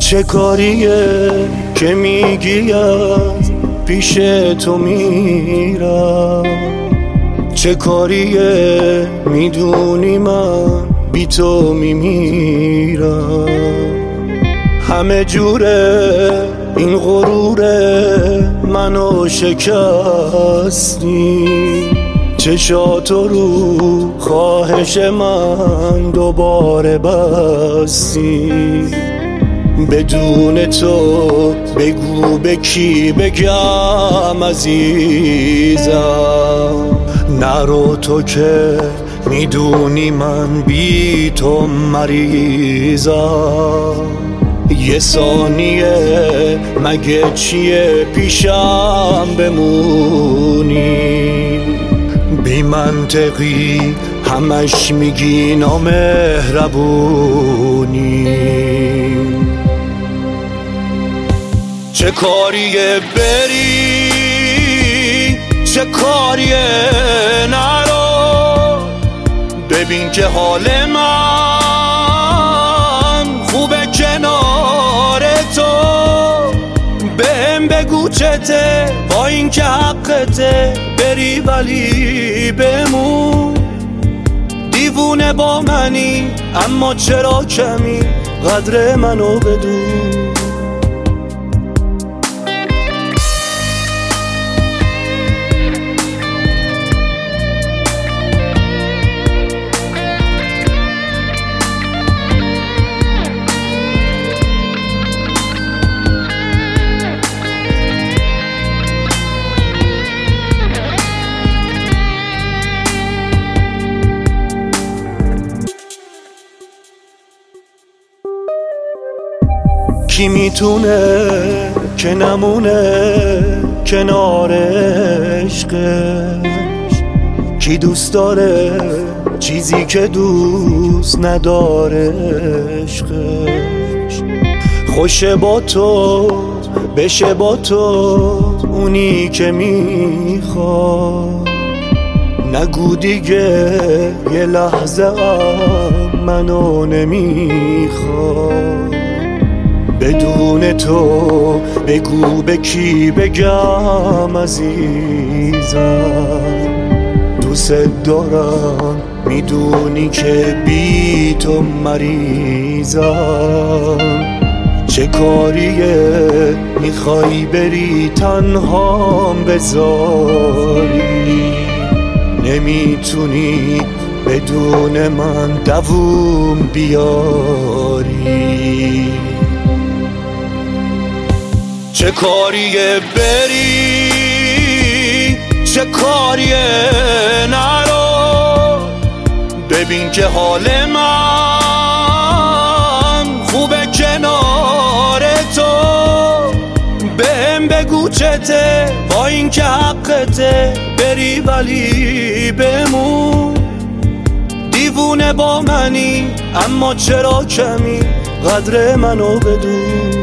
چه کاریه که میگی از پیش تو میرم؟ چه کاریه میدونی من بی تو میمیرم؟ همه جوره این غروره منو شکستی، چشاتو رو خواهش من دوباره بستی. بدون تو بگو به کی بگم عزیزم؟ نرو تو که میدونی من بی تو مریضم. یه ثانیه مگه چیه پیشم بمونی؟ بی منطقی همش میگی نامهربونی. چه کاریه بری، چه کاریه نرو؟ ببین که حال من خوبه کنار تو. بهم بگو چته با این که حقته بری ولی بمون. دیوونه با منی اما چرا کمی قدر منو بدون. کی میتونه که نمونه کنار عشقش؟ کی دوست داره چیزی که دوست نداره عشقش؟ خوشه با تو بشه با تو اونی که میخواد. نگو دیگه یه لحظه منو نمیخواد. بدون تو بگو به کی بگم عزیزم؟ دوست دارم میدونی که بی تو مریضم. چه کاریه میخوای بری تنهام بذاری؟ نمیتونی بدون من دووم بیاری. چه کاریه بری، چه کاریه نرو؟ ببین که حال من خوبه کنار تو. بهم بگو چته با این که حقته بری ولی بمون. دیوونه با منی اما چرا کمی قدر منو بدون.